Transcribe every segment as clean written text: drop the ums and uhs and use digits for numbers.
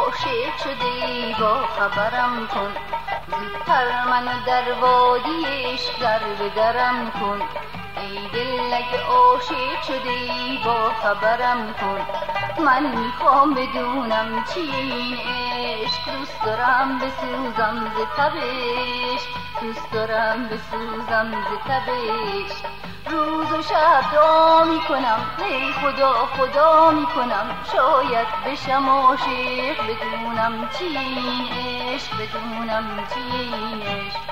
عاشق شده ای با خبرم کن، زودتر منو در وادی عشق در به درم کن. ای دل اگه عاشق شده ای با خبرم کن، من میخوام بدونم چیه این عشق. دوست دارم بسوزم ز تبش، دوست دارم بسوزم ز تبش. روز و شب دعا میکنم، ای خدا خدا میکنم، شاید بشم عاشق بدونم چیه این عشق، بدونم چیه این عشق.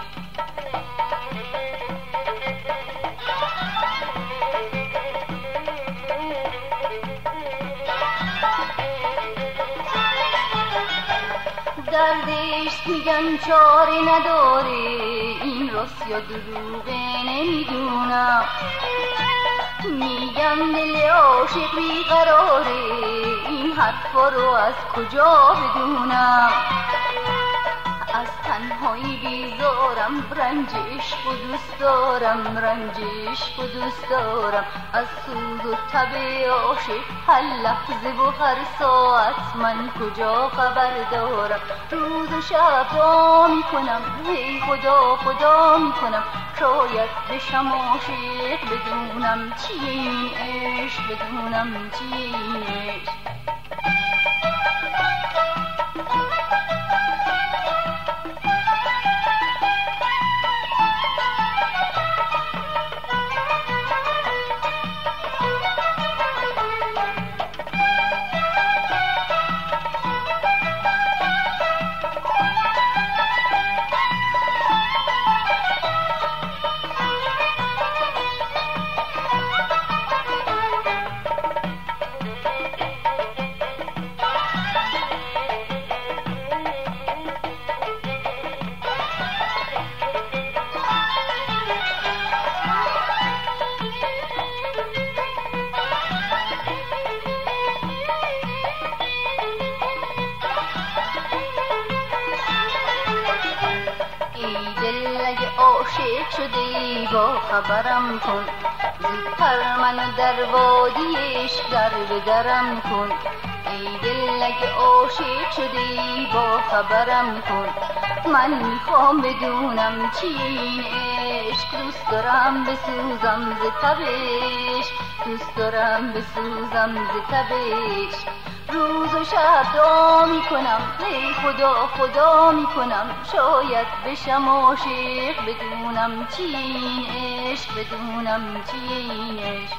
دردش میگن چاره نداره، این راست یا دروغه نمیدونم. میگن دل عاشق بیقراره، این حرفا رو از کجا بدونم. از تنهایی بیزارم، رنج عشق و دوست دارم، رنج عشق و دوست دارم. از سوز و تب عاشق هر لحظه و هر ساعت من کجا خبر دارم. روز و شب دعا میکنم، ای خدا خدا میکنم، شاید بشم عاشق بدونم چیه این عشق، بدونم چیه این عشق. عاشق شده ای با خبرم کن، زودتر منو در وادی عشق در به درم کن. ای دل اگه عاشق شده ای با خبرم کن، من میخوام بدونم چیه این عشق. دوست دارم بسوزم ز تبش، دوست دارم بسوزم ز تبش. روز و شب دعا میکنم، ای خدا خدا میکنم، شاید بشم عاشق بدونم چیه این عشق، بدونم چیه این عشق.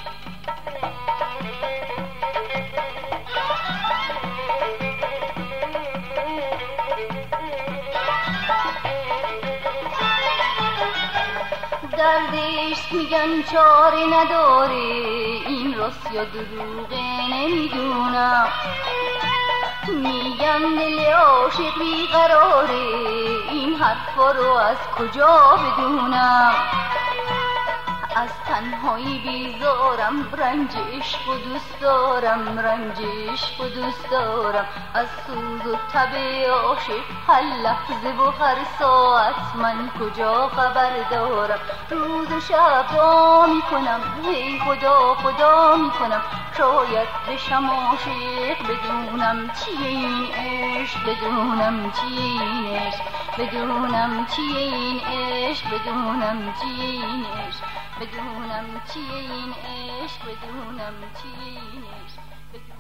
دردش میگن چاره نداره، این راست یا دروغه نمیدونم. میگن دل عاشق بیقراره، این حرفا رو از کجا بدونم. از تنهایی بیزارم، رنج عشق و دوست دارم، رنج عشق و دوست دارم. از سوز و تب عاشق هر لحظه و هر ساعت من کجا خبر دارم. روز و شب دعا میکنم، ای خدا خدا میکنم، شاید بشم عاشق بدونم چیه این عشق، بدونم چیه این عشق، بدونم چیه این عشق، بدونم چیه این عشق، بدونم چیه این عشق، بدونم چیه این عشق.